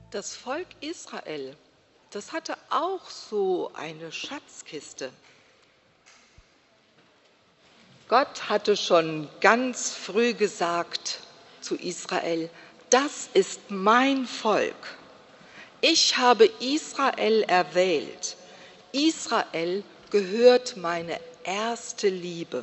Das Volk Israel, das hatte auch so eine Schatzkiste. Gott hatte schon ganz früh gesagt zu Israel: Das ist mein Volk. Ich habe Israel erwählt. Israel gehört meine erste Liebe.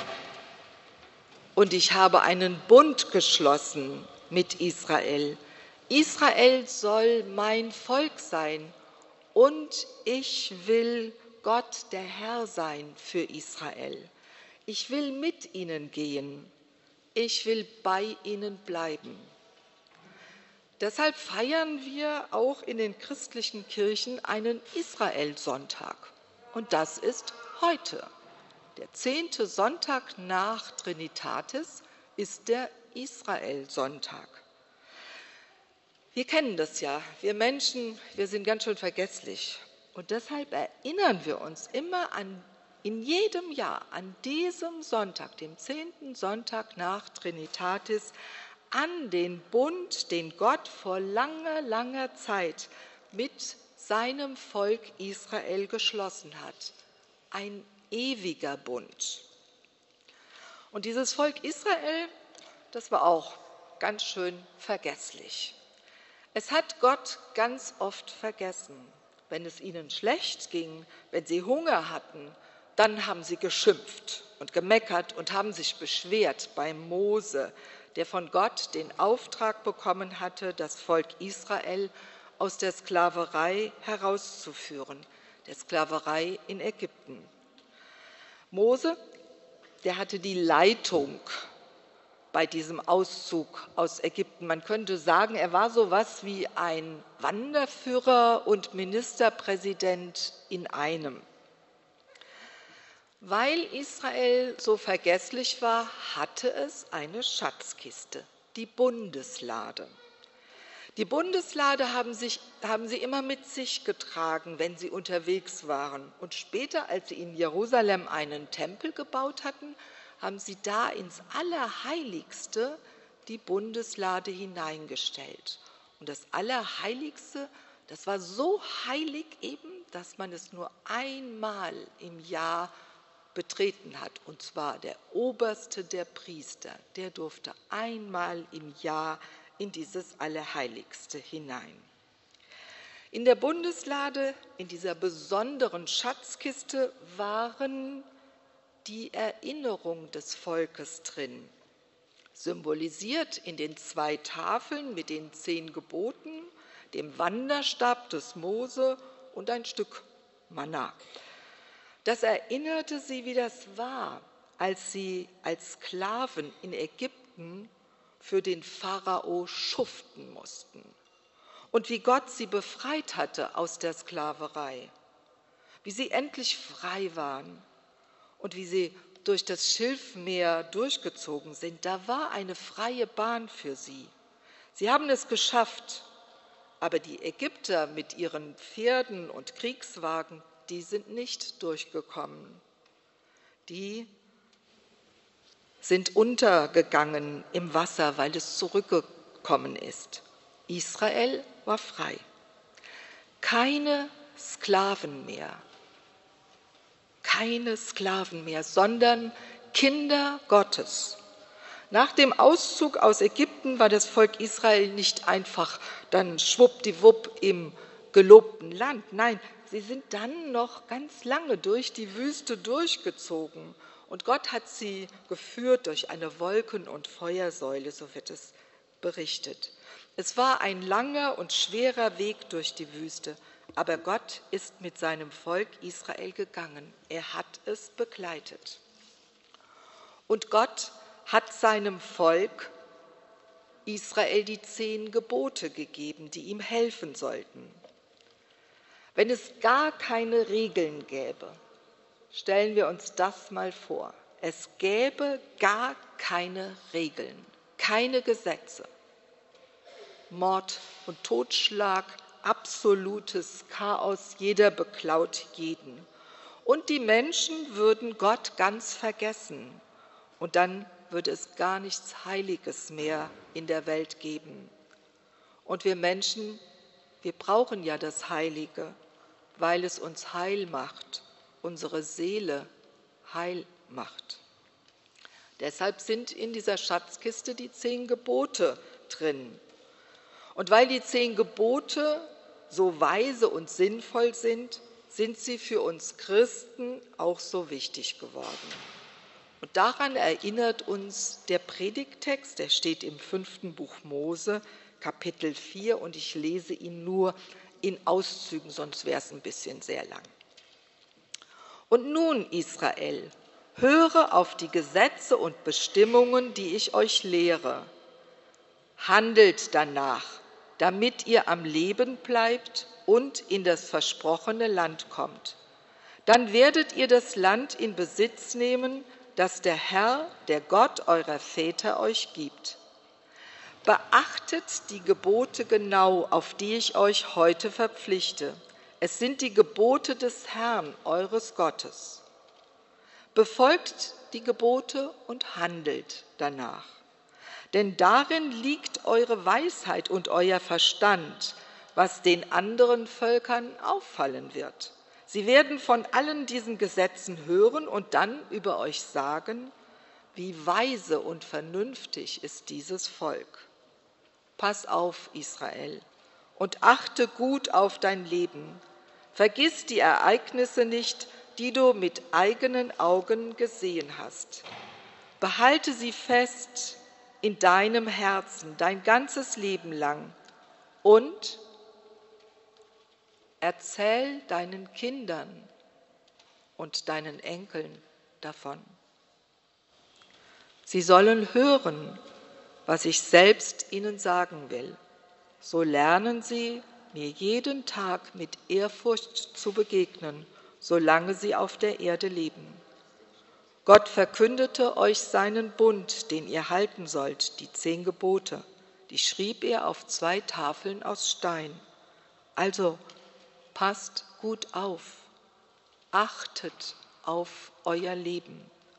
Und ich habe einen Bund geschlossen mit Israel. Israel soll mein Volk sein und ich will Gott der Herr sein für Israel. Ich will mit ihnen gehen. Ich will bei ihnen bleiben. Deshalb feiern wir auch in den christlichen Kirchen einen Israel-Sonntag. Und das ist heute. Der 10. Sonntag nach Trinitatis ist der Israel-Sonntag. Wir kennen das ja, wir Menschen, wir sind ganz schön vergesslich. Und deshalb erinnern wir uns immer in jedem Jahr an diesem Sonntag, dem 10. Sonntag nach Trinitatis, an den Bund, den Gott vor langer, langer Zeit mit seinem Volk Israel geschlossen hat. Ein ewiger Bund. Und dieses Volk Israel, das war auch ganz schön vergesslich. Es hat Gott ganz oft vergessen. Wenn es ihnen schlecht ging, wenn sie Hunger hatten, dann haben sie geschimpft und gemeckert und haben sich beschwert bei Mose, der von Gott den Auftrag bekommen hatte, das Volk Israel aus der Sklaverei herauszuführen, der Sklaverei in Ägypten. Mose, der hatte die Leitung bei diesem Auszug aus Ägypten. Man könnte sagen, er war so was wie ein Wanderführer und Ministerpräsident in einem. Weil Israel so vergesslich war, hatte es eine Schatzkiste, die Bundeslade. Die Bundeslade haben sie immer mit sich getragen, wenn sie unterwegs waren. Und später, als sie in Jerusalem einen Tempel gebaut hatten, haben sie da ins Allerheiligste die Bundeslade hineingestellt. Und das Allerheiligste, das war so heilig eben, dass man es nur einmal im Jahr betreten hat. Und zwar der oberste der Priester, der durfte einmal im Jahr in dieses Allerheiligste hinein. In der Bundeslade, in dieser besonderen Schatzkiste, waren die Erinnerung des Volkes drin, symbolisiert in den 2 Tafeln mit den 10 Geboten, dem Wanderstab des Mose und ein Stück Manna. Das erinnerte sie, wie das war, als sie als Sklaven in Ägypten für den Pharao schuften mussten und wie Gott sie befreit hatte aus der Sklaverei, wie sie endlich frei waren und wie sie durch das Schilfmeer durchgezogen sind. Da war eine freie Bahn für sie. Sie haben es geschafft, aber die Ägypter mit ihren Pferden und Kriegswagen, die sind nicht durchgekommen. Die sind untergegangen im Wasser, weil es zurückgekommen ist. Israel war frei. Keine Sklaven mehr. Keine Sklaven mehr, sondern Kinder Gottes. Nach dem Auszug aus Ägypten war das Volk Israel nicht einfach dann schwuppdiwupp im gelobten Land. Nein, sie sind dann noch ganz lange durch die Wüste durchgezogen. Und Gott hat sie geführt durch eine Wolken- und Feuersäule, so wird es berichtet. Es war ein langer und schwerer Weg durch die Wüste, aber Gott ist mit seinem Volk Israel gegangen. Er hat es begleitet. Und Gott hat seinem Volk Israel die 10 Gebote gegeben, die ihm helfen sollten. Wenn es gar keine Regeln gäbe, stellen wir uns das mal vor. Es gäbe gar keine Regeln, keine Gesetze. Mord und Totschlag, absolutes Chaos, jeder beklaut jeden. Und die Menschen würden Gott ganz vergessen. Und dann würde es gar nichts Heiliges mehr in der Welt geben. Und wir Menschen, Wir brauchen ja das Heilige, weil es uns heil macht, unsere Seele heil macht. Deshalb sind in dieser Schatzkiste die 10 Gebote drin. Und weil die 10 Gebote so weise und sinnvoll sind, sind sie für uns Christen auch so wichtig geworden. Und daran erinnert uns der Predigttext, der steht im 5. Buch Mose, Kapitel 4, und ich lese ihn nur in Auszügen, sonst wäre es ein bisschen sehr lang. Und nun, Israel, höre auf die Gesetze und Bestimmungen, die ich euch lehre. Handelt danach, damit ihr am Leben bleibt und in das versprochene Land kommt. Dann werdet ihr das Land in Besitz nehmen, das der Herr, der Gott eurer Väter euch gibt. Beachtet die Gebote genau, auf die ich euch heute verpflichte. Es sind die Gebote des Herrn, eures Gottes. Befolgt die Gebote und handelt danach. Denn darin liegt eure Weisheit und euer Verstand, was den anderen Völkern auffallen wird. Sie werden von allen diesen Gesetzen hören und dann über euch sagen, wie weise und vernünftig ist dieses Volk. Pass auf, Israel, und achte gut auf dein Leben. Vergiss die Ereignisse nicht, die du mit eigenen Augen gesehen hast. Behalte sie fest in deinem Herzen dein ganzes Leben lang und erzähl deinen Kindern und deinen Enkeln davon. Sie sollen hören, was ich selbst ihnen sagen will. So lernen sie, mir jeden Tag mit Ehrfurcht zu begegnen, solange sie auf der Erde leben. Gott verkündete euch seinen Bund, den ihr halten sollt, die 10 Gebote. Die schrieb er auf 2 Tafeln aus Stein. Also passt gut auf, achtet auf euer Leben.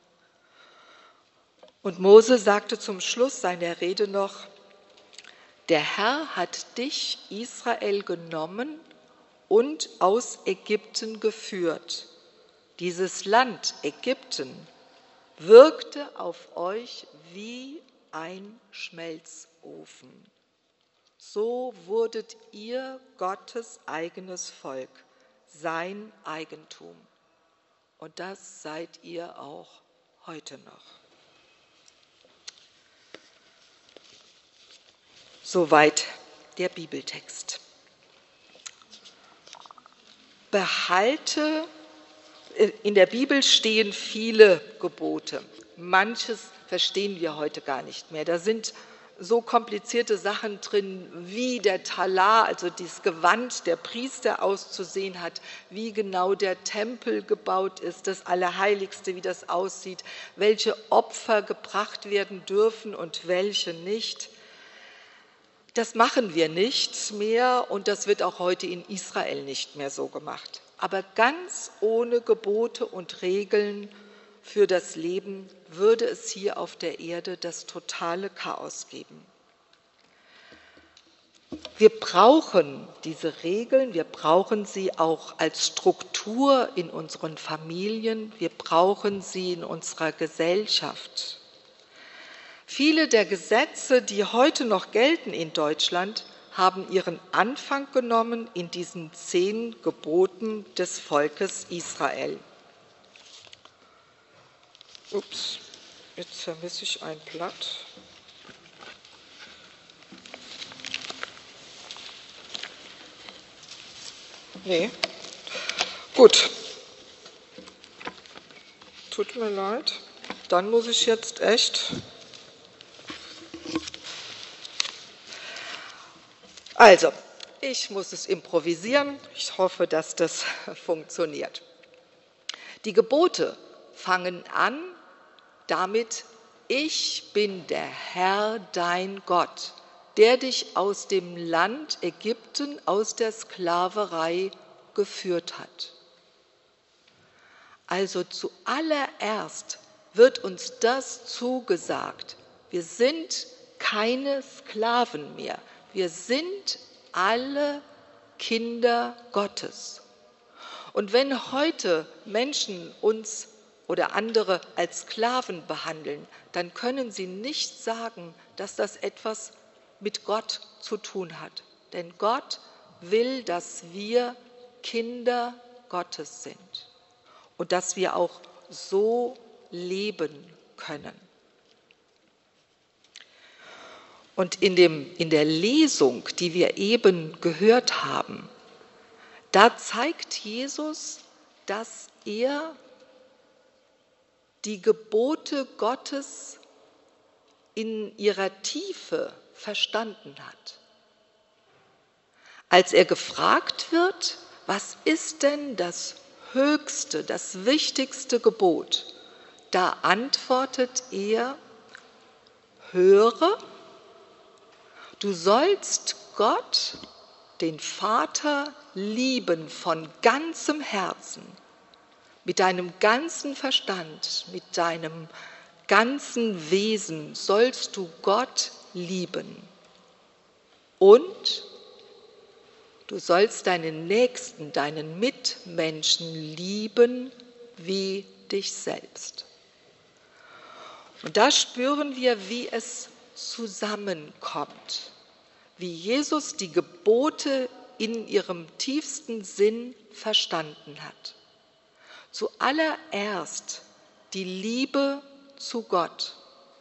Und Mose sagte zum Schluss seiner Rede noch, der Herr hat dich, Israel, genommen und aus Ägypten geführt. Dieses Land, Ägypten, wirkte auf euch wie ein Schmelzofen. So wurdet ihr Gottes eigenes Volk, sein Eigentum. Und das seid ihr auch heute noch. Soweit der Bibeltext. In der Bibel stehen viele Gebote. Manches verstehen wir heute gar nicht mehr. Da sind so komplizierte Sachen drin, wie der Talar, also dieses Gewand der Priester auszusehen hat, wie genau der Tempel gebaut ist, das Allerheiligste, wie das aussieht, welche Opfer gebracht werden dürfen und welche nicht. Das machen wir nicht mehr und das wird auch heute in Israel nicht mehr so gemacht. Aber ganz ohne Gebote und Regeln für das Leben würde es hier auf der Erde das totale Chaos geben. Wir brauchen diese Regeln, wir brauchen sie auch als Struktur in unseren Familien, wir brauchen sie in unserer Gesellschaft. Viele der Gesetze, die heute noch gelten in Deutschland, haben ihren Anfang genommen in diesen 10 Geboten des Volkes Israel. Ups, jetzt vermisse ich ein Blatt. Nee, gut. Tut mir leid, dann muss ich jetzt echt... Also, ich muss es improvisieren. Ich hoffe, dass das funktioniert. Die Gebote fangen an damit, ich bin der Herr, dein Gott, der dich aus dem Land Ägypten, aus der Sklaverei geführt hat. Also zuallererst wird uns das zugesagt. Wir sind keine Sklaven mehr. Wir sind alle Kinder Gottes. Und wenn heute Menschen uns oder andere als Sklaven behandeln, dann können sie nicht sagen, dass das etwas mit Gott zu tun hat. Denn Gott will, dass wir Kinder Gottes sind und dass wir auch so leben können. Und in der Lesung, die wir eben gehört haben, da zeigt Jesus, dass er die Gebote Gottes in ihrer Tiefe verstanden hat. Als er gefragt wird, was ist denn das höchste, das wichtigste Gebot, da antwortet er, höre, du sollst Gott, den Vater, lieben von ganzem Herzen, mit deinem ganzen Verstand, mit deinem ganzen Wesen sollst du Gott lieben. Und du sollst deinen Nächsten, deinen Mitmenschen lieben wie dich selbst. Und da spüren wir, wie es zusammenkommt, wie Jesus die Gebote in ihrem tiefsten Sinn verstanden hat. Zuallererst die Liebe zu Gott.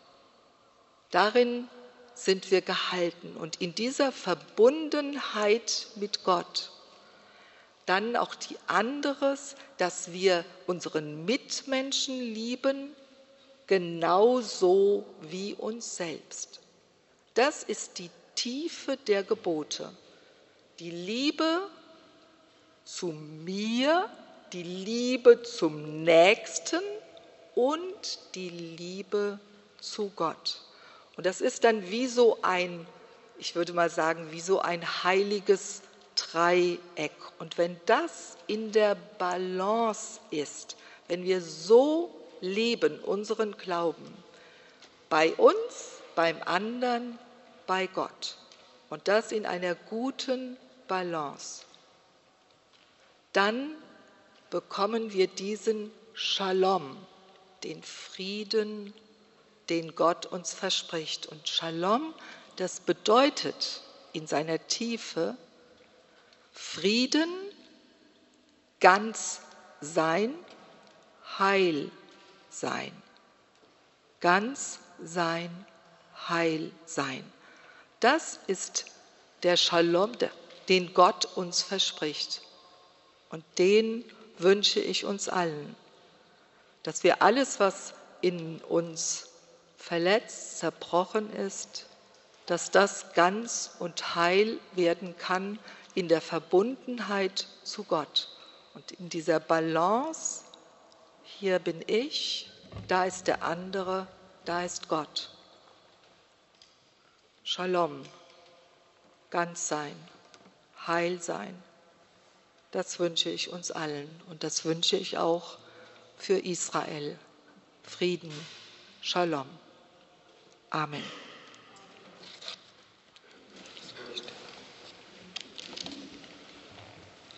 Darin sind wir gehalten und in dieser Verbundenheit mit Gott. Dann auch die anderes, dass wir unseren Mitmenschen lieben, genauso wie uns selbst. Das ist die Tiefe der Gebote. Die Liebe zu mir, die Liebe zum Nächsten und die Liebe zu Gott. Und das ist dann wie so ein, ich würde mal sagen, wie so ein heiliges Dreieck. Und wenn das in der Balance ist, wenn wir so leben, unseren Glauben, bei uns, beim anderen, bei Gott, und das in einer guten Balance, dann bekommen wir diesen Shalom, den Frieden, den Gott uns verspricht. Und Shalom, das bedeutet in seiner Tiefe Frieden, ganz sein, heil sein. Ganz sein, heil sein. Das ist der Shalom, den Gott uns verspricht. Und den wünsche ich uns allen, dass wir alles, was in uns verletzt, zerbrochen ist, dass das ganz und heil werden kann in der Verbundenheit zu Gott. Und in dieser Balance, hier bin ich, da ist der andere, da ist Gott. Shalom, ganz sein, heil sein. Das wünsche ich uns allen und das wünsche ich auch für Israel. Frieden, Shalom. Amen.